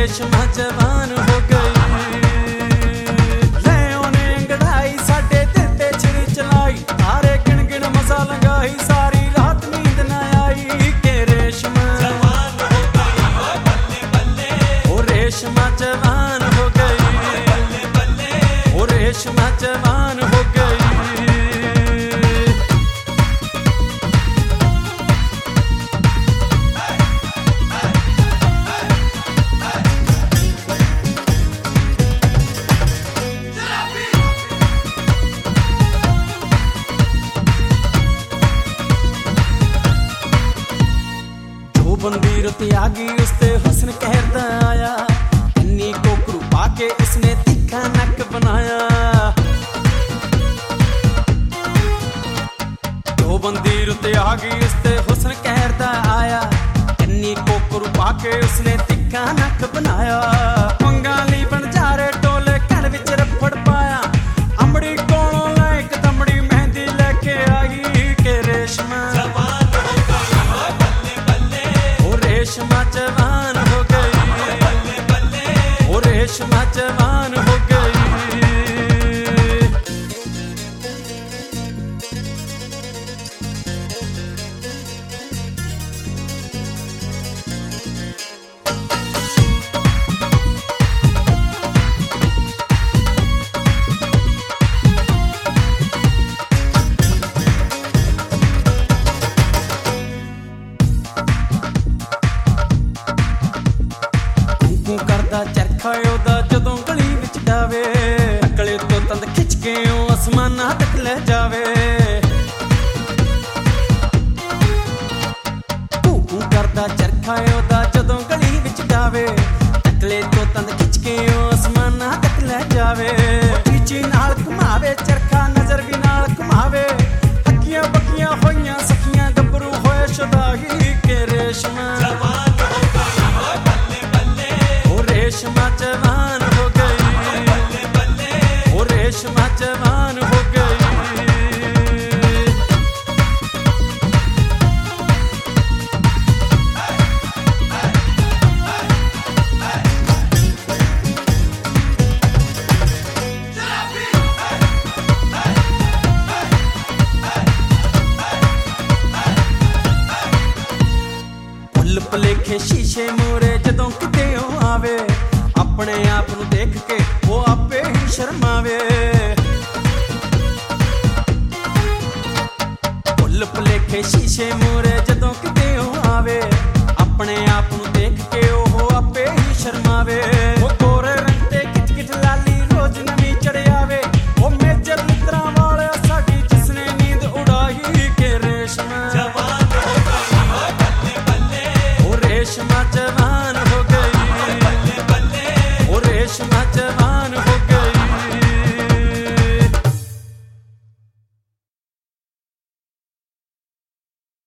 रेशमा जवान हो गई। ले ओने अंगड़ाई साडे दिल ते छुरी चलाई, तारे गिन गिन मजा लंगाई, सारी रात नींद ना आई के रेशमा जवान हो गई। बल्ले बल्ले ओ रेशमा जवान हो गई। बल्ले बल्ले ओ रेशमा जवान हो गई। बंदी रुत आ गई उसते हुस्न कहरदा आया, इन्नी कोकरू पाके उसने तीखा नक बनाया। दो बंदी रुत आ गई उसते हुस्न कहरदा आया, इन्नी कोकरू पाके उसने तीखा नक बनाया। मंगाली बन जा रे टोले घर विच रफड़ पाया, अमड़ी कोलों ले एक दमड़ी मेहंदी लेके आई के रेशमा रेशमा जवान हो गई। बल्ले बल्ले ओ रेशमा जवान हो गई। करदा चरखा ओदा जदों गली विच जावे, अकले तो तंद खिच के ओ आसमाना तक ले जावे। कू करदा चरखा ओदा जदों गली विच जावे, अकले तो तंद खिच के ओ आसमाना तक ले जावे। पीछे नाल घुमावे चरखा नजर भी नाल घुमावे, अखियां बखियां होइयां सखियां गबरू होए शदाई के रेशमा रेशमा जवान हो गई। बल्ले बल्ले ओ रेशमा जवान हो गई। फुल भलेखे शीशे मोरे जदों किते आवे, अपने आप नू देख के वो आपे ही शर्मावे। फुल भलेखे शीशे मोरे जदों किते आवे,